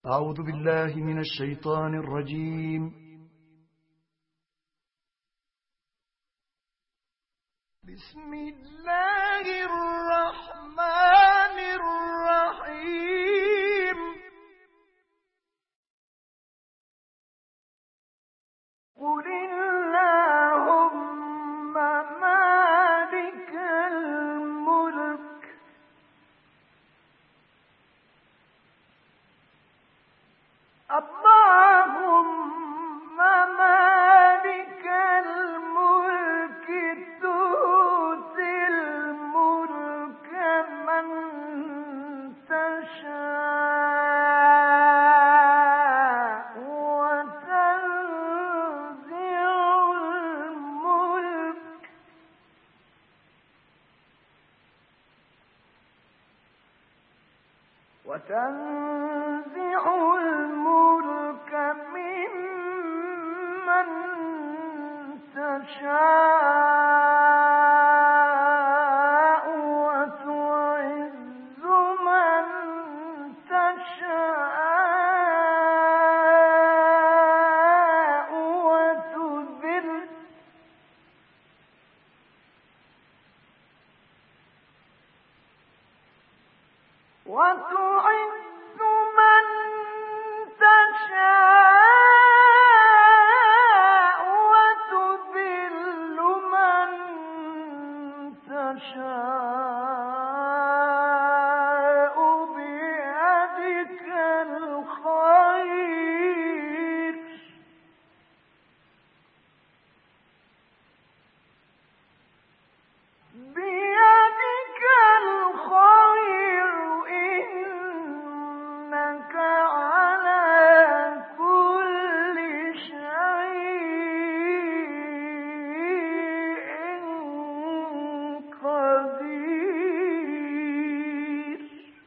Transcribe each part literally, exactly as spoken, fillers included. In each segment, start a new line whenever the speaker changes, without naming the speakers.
أعوذ بالله من الشيطان الرجيم. بسم الله الرحمن الرحيم. قل اللهم مالك الملك اللهم مالك الملك تؤتي الملك من تشاء وتنزع الملك وتنزع الملك ممن تشاء وتعز من تشاء وتذل وتعز من تشاء وتذل من تشاء بيدك الخير بيدك الخير إنك على كل شيء قدير.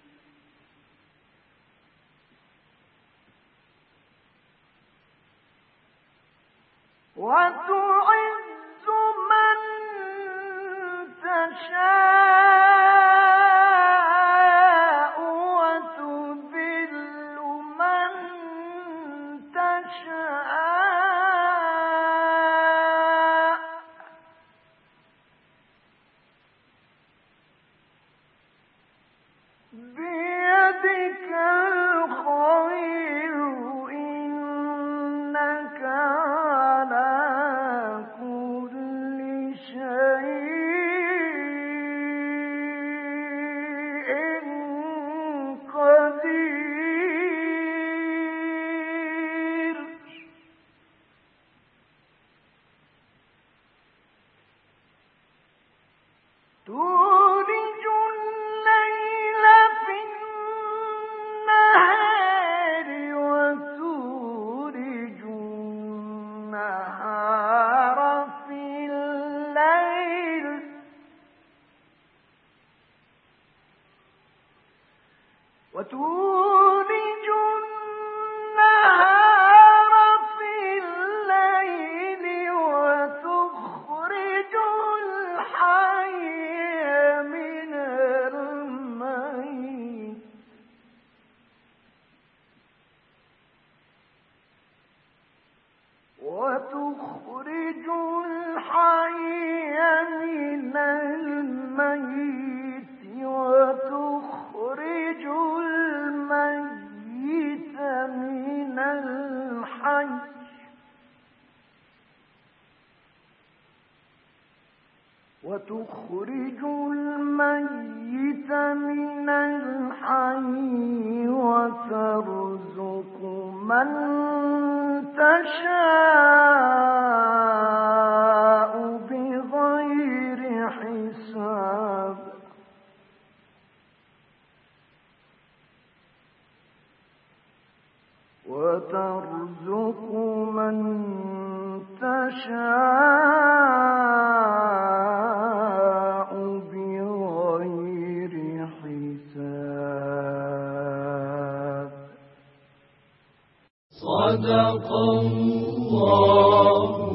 وتعز من تشاء وتذل من تشاء بيدك الخير إنك على كل شيء قدير. تولج الليل في النهار وتولج النهار في الليل وتولج النهار في الليل وتخرج الحي من الميت وتخرج الحي من الميت وتخرج الميت من الحي وتخرج الميت من الحي وترزق من تشاء بغير حساب. وترزق من تشاء بغير حساب. صدق الله